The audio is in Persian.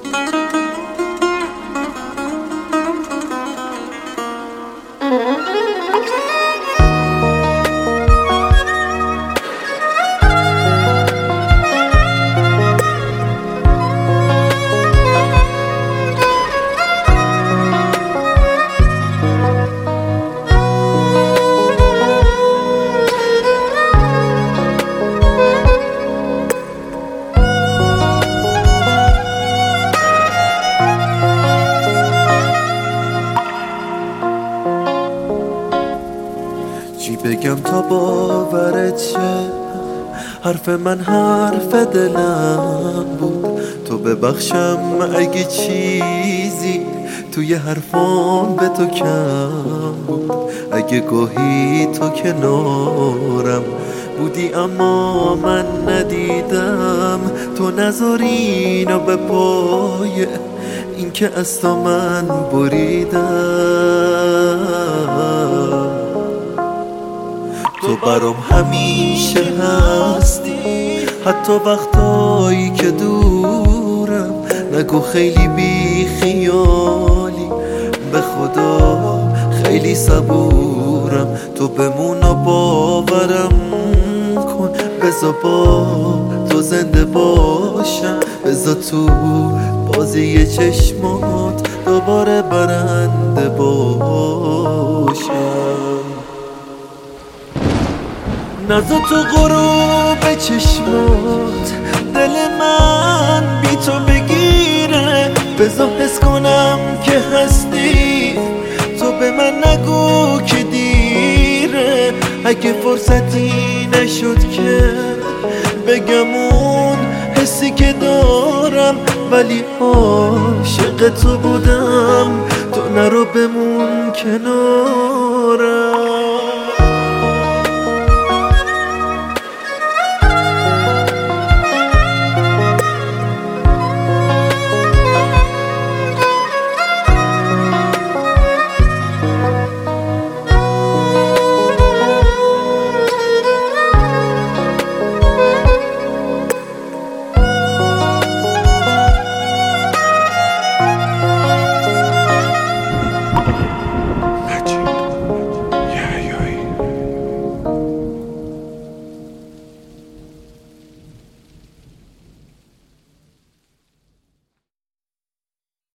چی بگم تا باورت شه؟ حرف من حرف دلم بود. تو ببخشم اگه چیزی توی حرفام به تو کم بود. اگه گاهی تو کنارم بودی اما من ندیدم. تو نذاری اینو به پای این که از تو من بریدم. تو برام همیشه هستی حتی وقتایی که دورم. نگو خیلی بی خیالی، به خدا خیلی صبورم. تو بمون و باورم کن، بذار با تو زنده باشم. بذار تو بازی چشمات دوباره برنده باشم. نزد تو غروب چشمات دل من بی تو بگیره. بذار حس کنم که هستی، تو به من نگو که دیره. اگه فرصتی نشد که بگم اون حسی که دارم، ولی عاشق تو بودم. تو نرو بمون کنارم.